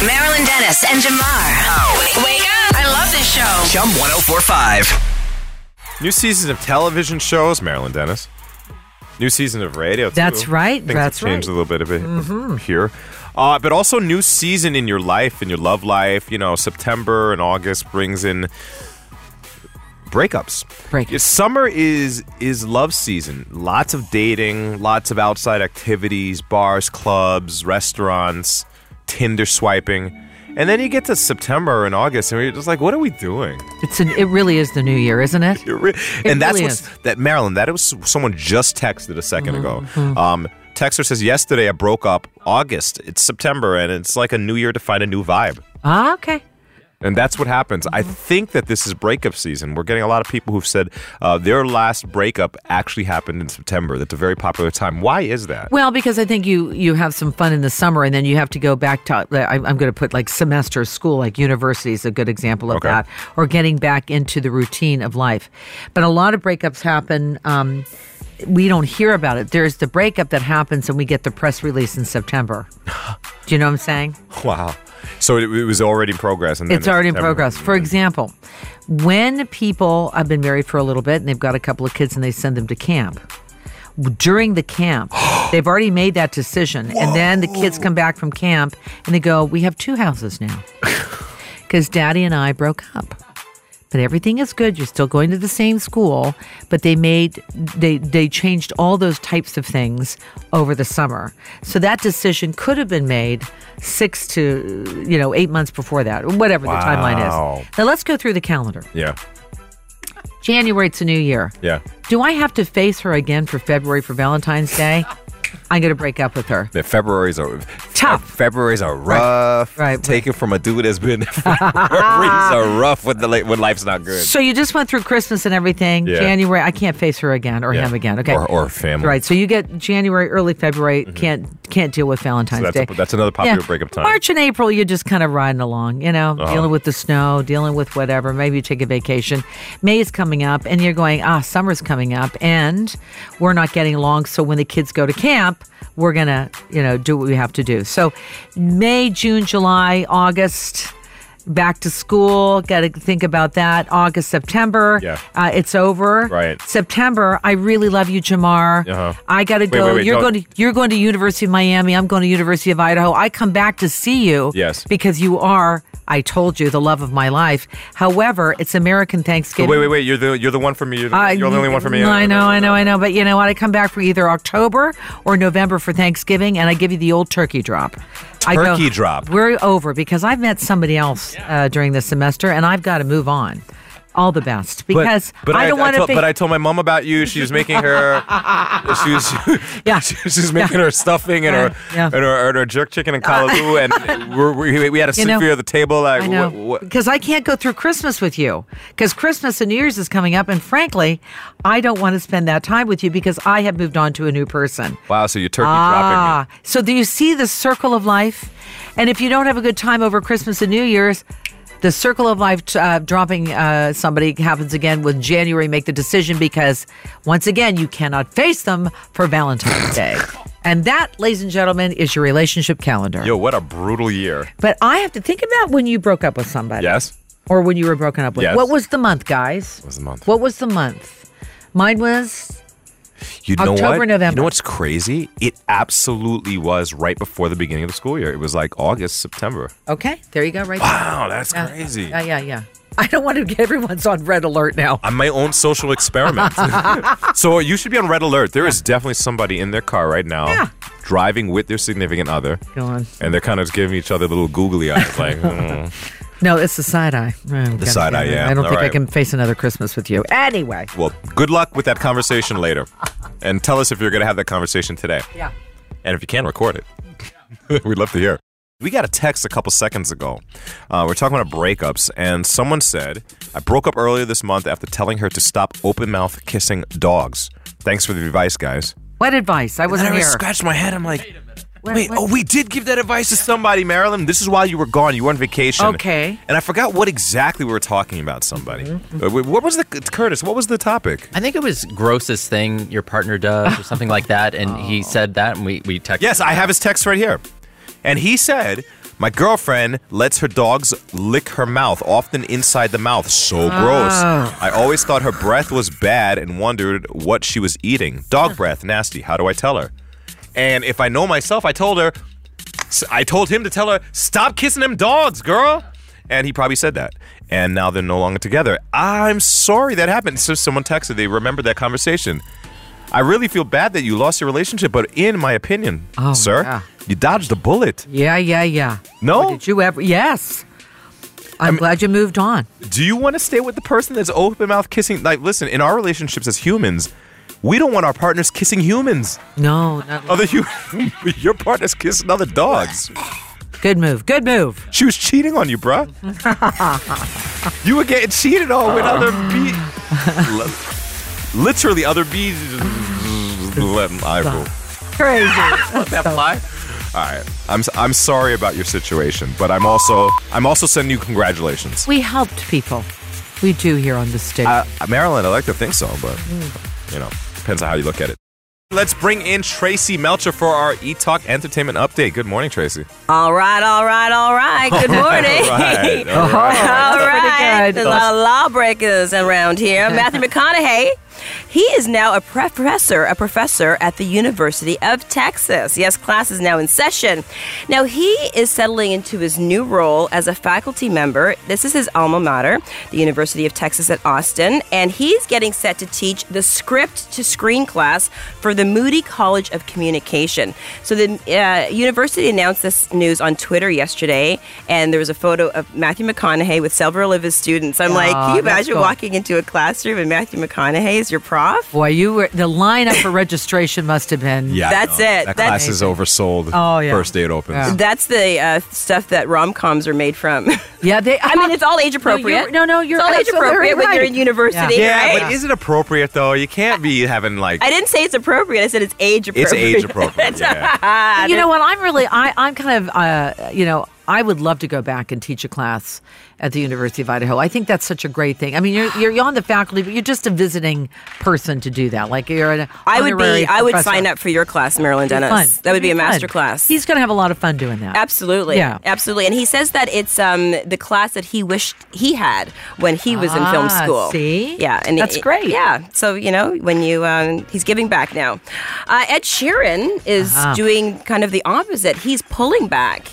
Marilyn Dennis and Jamar. Wake up. I love this show. Chum 1045. New season of television shows, Marilyn Dennis. New season of radio, too. That's right. Things That's have changed right. a little bit of it here. But also new season in your life, in your love life. You know, September and August brings in breakups. Summer is love season. Lots of dating, lots of outside activities, bars, clubs, restaurants, Tinder swiping. And then you get to September and August, and you're just like, what are we doing? It really is the new year, isn't it? And that's really what's that, Marilyn. That was someone just texted a second ago. Texter says, yesterday I broke up. August, it's September, and it's like a new year to find a new vibe. Ah, okay. And that's what happens. I think that this is breakup season. We're getting a lot of people who've said their last breakup actually happened in September. That's a very popular time. Why is that? Well, because I think you have some fun in the summer, and then you have to go back to, I'm going to put like semester school, like university is a good example of that, or getting back into the routine of life. But a lot of breakups happen. We don't hear about it. There's the breakup that happens, and we get the press release in September. Do you know what I'm saying? Wow. So it was already in progress. And then it's already in progress. For example, when people have been married for a little bit and they've got a couple of kids and they send them to camp, during the camp, they've already made that decision. And then the kids come back from camp and they go, we have two houses now because Daddy and I broke up. But everything is good. You're still going to the same school, but they changed all those types of things over the summer. So that decision could have been made 6 to 8 months before that, or whatever the timeline is. Now let's go through the calendar. Yeah. January, it's a new year. Yeah. Do I have to face her again for February for Valentine's Day? I'm going to break up with her. Yeah, February's tough. February's are rough. Right. Taken from a dude that's been. February's are rough when life's not good. So you just went through Christmas and everything. Yeah. January, I can't face her again or him again. Okay. Or family. Right. So you get January, early February. Can't deal with Valentine's Day. That's another popular breakup time. March and April, you're just kind of riding along. Dealing with the snow, dealing with whatever. Maybe you take a vacation. May is coming up, and you're going, summer's coming up, and we're not getting along. So when the kids go to camp, we're going to, do what we have to do. So May, June, July, August, back to school. Got to think about that. August, September. Yeah. It's over. Right. September, I really love you, Jamar. I got to go. Wait, you're going to University of Miami. I'm going to University of Idaho. I come back to see you. Yes. Because you are, I told you, the love of my life. However, it's American Thanksgiving. Wait. You're the one for me. You're the only one for me. I know. But you know what? I come back for either October or November for Thanksgiving, and I give you the old turkey drop. Drop. We're over because I've met somebody else during the semester, and I've got to move on. All the best because I don't want to. But I told my mom about you. She was making her. She was making her stuffing and her jerk chicken and kalaloo, and we had to sit for you at the table. Like, I know because I can't go through Christmas with you because Christmas and New Year's is coming up, and frankly, I don't want to spend that time with you because I have moved on to a new person. Wow, so you're turkey dropping me. So do you see the circle of life? And if you don't have a good time over Christmas and New Year's, the circle of life dropping somebody happens again with January. Make the decision because, once again, you cannot face them for Valentine's Day. And that, ladies and gentlemen, is your relationship calendar. Yo, what a brutal year. But I have to think about when you broke up with somebody. Yes. Or when you were broken up with. Yes. What was the month, guys? What was the month? What was the month? Mine was... October, November. You know what's crazy? It absolutely was right before the beginning of the school year. It was like August, September. Okay, there you go. Right. Wow, that's crazy. Yeah. I don't want to get everyone's on red alert now. I'm my own social experiment. So you should be on red alert. There is definitely somebody in their car right now driving with their significant other. Go on. And they're kind of giving each other little googly eyes like, No, it's the side eye. The side eye, yeah. I don't think I can face another Christmas with you. Anyway. Well, good luck with that conversation later. And tell us if you're going to have that conversation today. Yeah. And if you can, record it. We'd love to hear. We got a text a couple seconds ago. We're talking about breakups, and someone said, I broke up earlier this month after telling her to stop open-mouth kissing dogs. Thanks for the advice, guys. What advice? I wasn't here. I scratched my head. I'm like... Wait, we did give that advice to somebody, Marilyn. This is while you were gone. You were on vacation. Okay. And I forgot what exactly we were talking about somebody. What was Curtis, what was the topic? I think it was grossest thing your partner does or something like that. And he said that and we texted. Yes, I have his text right here. And he said, My girlfriend lets her dogs lick her mouth, often inside the mouth. So gross. I always thought her breath was bad and wondered what she was eating. Dog breath, nasty. How do I tell her? And if I know myself, I told him to tell her, stop kissing them dogs, girl. And he probably said that. And now they're no longer together. I'm sorry that happened. So someone texted, they remembered that conversation. I really feel bad that you lost your relationship, but in my opinion, sir, yeah. you dodged a bullet. Yeah. No? Or did you ever? Yes. I'm glad you moved on. Do you want to stay with the person that's open mouth kissing? Like, listen, in our relationships as humans, we don't want our partners kissing humans. No, not Your partner's kissing other dogs. Good move. She was cheating on you, bruh. You were getting cheated on with other bees. Literally other bees. Crazy. That fly? All right. I'm sorry about your situation, but I'm also sending you congratulations. We helped people. We do here on the station. Marilyn, I like to think so, but depends on how you look at it. Let's bring in Tracy Melcher for our E-Talk Entertainment Update. Good morning, Tracy. All right. Good morning. All right. All right. good. There's a lot of lawbreakers around here. Matthew McConaughey, he is now a professor at the University of Texas. Yes, class is now in session. Now, he is settling into his new role as a faculty member. This is his alma mater, the University of Texas at Austin, and he's getting set to teach the script to screen class for the Moody College of Communication. So the university announced this news on Twitter yesterday, and there was a photo of Matthew McConaughey with several of his students. I'm like, can you imagine walking into a classroom and Matthew McConaughey is your prof? Boy, the lineup for registration must have been. Yeah, That's it. That class is oversold. Oh, yeah. First day it opens. Yeah. That's the stuff that rom-coms are made from. Yeah, I mean, it's all age appropriate. You're It's all age appropriate when you're in university, Yeah, right? but is it appropriate though? You can't be having like. I didn't say it's appropriate. I said it's age It's appropriate. age appropriate. Yeah. You know what? I'm kind of, I would love to go back and teach a class at the University of Idaho. I think that's such a great thing. I mean, you're on the faculty, but you're just a visiting person to do that. Like you're an honorary I would professor. sign up for your class, Marilyn It'd be Dennis. fun. That would be a It'd master fun. class. He's going to have a lot of fun doing that. Absolutely. Yeah. Absolutely. And he says that it's the class that he wished he had when he was in film school. See? Yeah. And That's great. Yeah. So, when he's giving back now. Ed Sheeran is doing kind of the opposite. He's pulling back.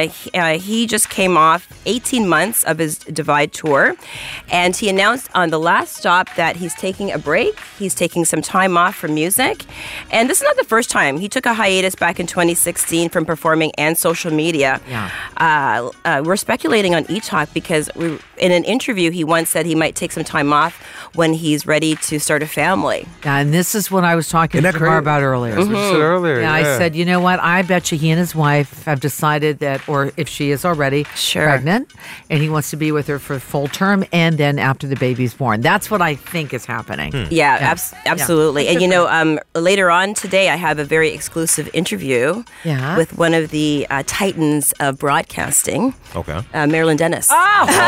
He just came off 18 months of his Divide tour, and he announced on the last stop that he's taking a break. He's taking some time off from music, and this is not the first time. He took a hiatus back in 2016 from performing and social media. Yeah. We're speculating on E-Talk because in an interview he once said he might take some time off when he's ready to start a family. Yeah, and this is what I was talking to Jamar about earlier. That's what you said earlier. Yeah, I said, you know what? I bet you he and his wife have decided that, or if she is already pregnant, and he wants to be with her for full term, and then after the baby's born. That's what I think is happening. Yeah, absolutely. Yeah. And later on today, I have a very exclusive interview with one of the titans of broadcasting. Okay. Marilyn Dennis. Oh.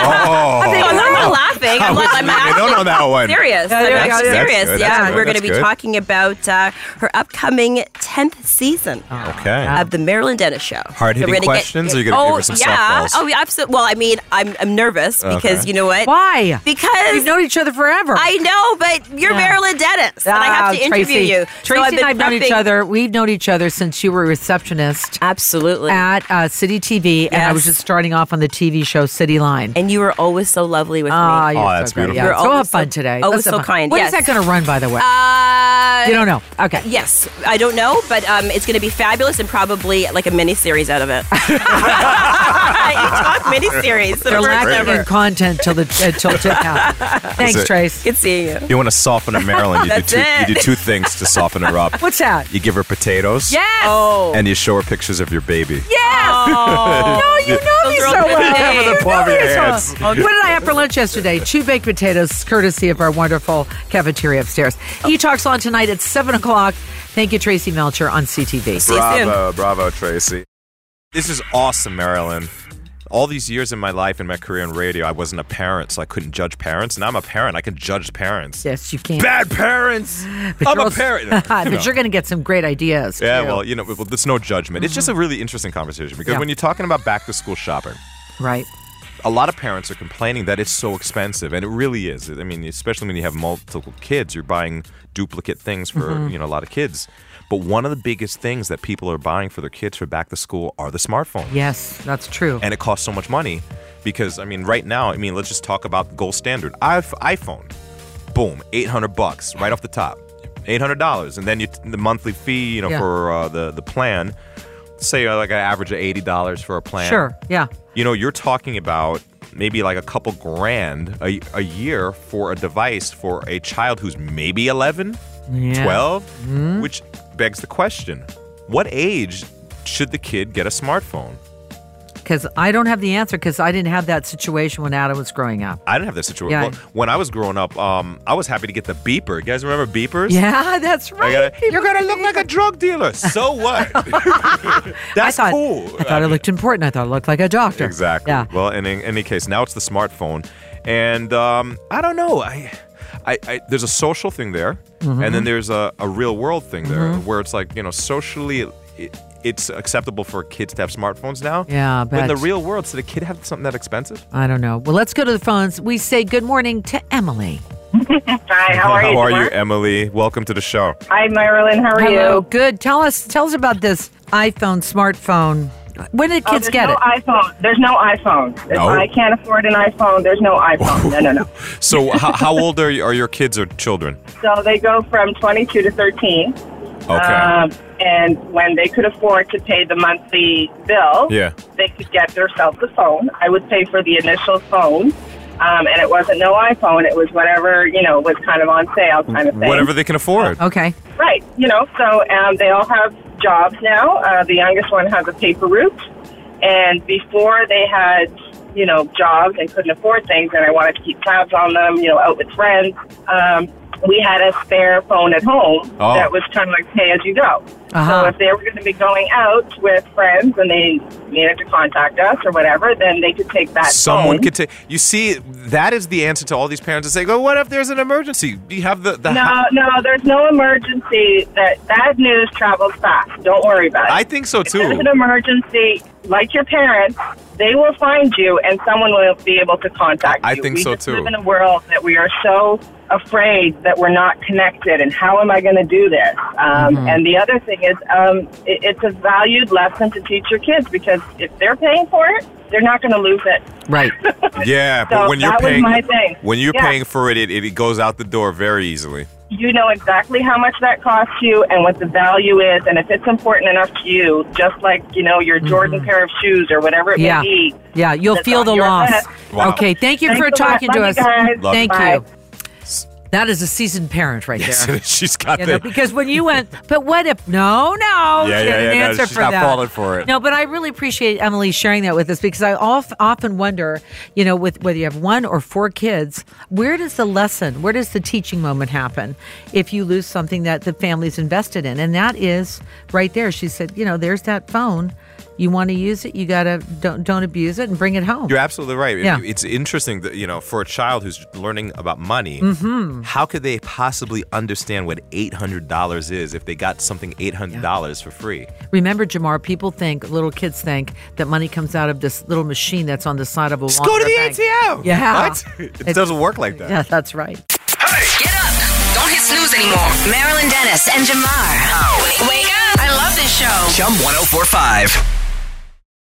I'm not laughing. I'm I don't know that one. serious. Yeah, there I'm you go. actually That's serious. good. Yeah, That's good. we're going to That's be good. talking about her upcoming 10th season Okay. of the Marilyn Dennis Show. Hard-hitting questions, or you're gonna give her some softballs? Oh, yeah, absolutely. Well, I mean, I'm nervous because you know what? Why? Because We've known each other forever. I know, but you're Marilyn Dennis, and I have to interview Tracy. you. Tracy I've and been I've known each prepping- other. We've known each other since you were a receptionist Absolutely. at City TV, and I was Yes. just starting off on the TV show City Line. And you were always so lovely with Ah, me. you're that's so great. beautiful. Yeah. You're So we'll have always fun so- today. always Let's have so fun. kind, When yes. is that going to run, by the way? You don't know. Okay. Yes, I don't know, but it's going to be fabulous and probably like a mini-series out of it. E-Talk mini-series. They're lacking in content till tip out. Thanks, it. Trace. Good seeing you. You want to soften a Marilyn? That's You it. do two things to soften her up. What's that? You give her potatoes. Yes. Oh. And you show her pictures of your baby. Yes. No, you know me Those so are all well. good Have days. the palm of your hands. What did I have for lunch yesterday? 2 baked potatoes, courtesy of our wonderful cafeteria upstairs. E-Talk's on tonight at 7 o'clock. Thank you, Tracy Melcher on CTV. See you soon. Bravo, Tracy. This is awesome, Marilyn. all these years in my life, in my career in radio, I wasn't a parent, so I couldn't judge parents. Now I'm a parent. I can judge parents. Yes, you can. Bad parents. I'm a parent. But you're going to get some great ideas. Yeah, too. well, there's no judgment. It's just a really interesting conversation because when you're talking about back-to-school shopping, Right. a lot of parents are complaining that it's so expensive, and it really is. I mean, especially when you have multiple kids, you're buying duplicate things for a lot of kids. But one of the biggest things that people are buying for their kids for back to school are the smartphones. Yes, that's true. And it costs so much money because, I mean, right now, let's just talk about the gold standard. iPhone, boom, $800 right off the top, $800, and then the monthly fee, for the plan. Say like an average of $80 for a plan. Sure, yeah. You're talking about maybe like a couple grand a year for a device for a child who's maybe 11, 12, which begs the question, what age should the kid get a smartphone? Because I don't have the answer because I didn't have that situation when Adam was growing up. I didn't have that situation. Yeah. Well, when I was growing up, I was happy to get the beeper. You guys remember beepers? Yeah, that's right. You're going to look like a drug dealer. So what? That's cool. I thought it looked important. I thought it looked like a doctor. Exactly. Yeah. Well, in any case, now it's the smartphone. And I don't know. There's a social thing there, and then there's a real world thing there where it's like, socially it's acceptable for kids to have smartphones now. Yeah, but in the real world, should a kid have something that expensive? I don't know. Well, let's go to the phones. We say good morning to Emily. Hi, how are you? How are you, Emily? Welcome to the show. Hi, Marilyn. How are Hello, you? good. Tell us about this smartphone. When did kids get it? iPhone. There's no iPhone. If No? I can't afford an iPhone, there's no iPhone. No. So how old are your kids or children? So they go from 22 to 13. Okay. And when they could afford to pay the monthly bill, they could get themselves a phone. I would pay for the initial phone. And it wasn't no iPhone. It was whatever, was kind of on sale kind of thing. Whatever they can afford. Okay. Right. So they all have jobs now. The youngest one has a paper route. And before they had, jobs and couldn't afford things, and I wanted to keep tabs on them, out with friends, we had a spare phone at home that was kind of like pay as you go. So if they were going to be going out with friends and they needed to contact us or whatever, then they could take that Someone phone. could take. You see, that is the answer to all these parents that say, "Go, what if there's an emergency? Do you have the?" No, there's no emergency. That bad news travels fast. Don't worry about it. I think so too. If there's an emergency, like your parents, they will find you and someone will be able to contact you. I think so too. We live in a world that we are so afraid that we're not connected, and how am I going to do this? And the other thing is, it's a valued lesson to teach your kids, because if they're paying for it, they're not going to lose it. Right. Yeah, So but when you're that was paying, my thing. when you're Yeah. paying for it, it goes out the door very easily. You know exactly how much that costs you and what the value is, and if it's important enough to you, just like, your Jordan pair of shoes or whatever it may be. Yeah, you'll that's feel on the your loss. list. Wow. Okay, thank you Thanks for a lot. talking to Love us. you guys. Love Thank Bye. you. That is a seasoned parent right there. She's got You know, because when you went, but what if? No, Yeah, she had yeah, an no, answer she's for not that. falling for it. No, but I really appreciate Emily sharing that with us, because I often wonder, with whether you have 1 or 4 kids, where does the teaching moment happen if you lose something that the family's invested in? And that is right there. She said, there's that phone. You want to use it, you gotta don't abuse it and bring it home. You're absolutely right. Yeah. It's interesting that, for a child who's learning about money, how could they possibly understand what $800 is if they got something $800 for free? Remember, Jamar, little kids think that money comes out of this little machine that's on the side of a Just go to the ATM. Yeah. What? It doesn't work like that. Yeah, that's right. Get up. Don't hit snooze anymore. Marilyn Dennis and Jamar. Wake up. I love this show. Chum 1045.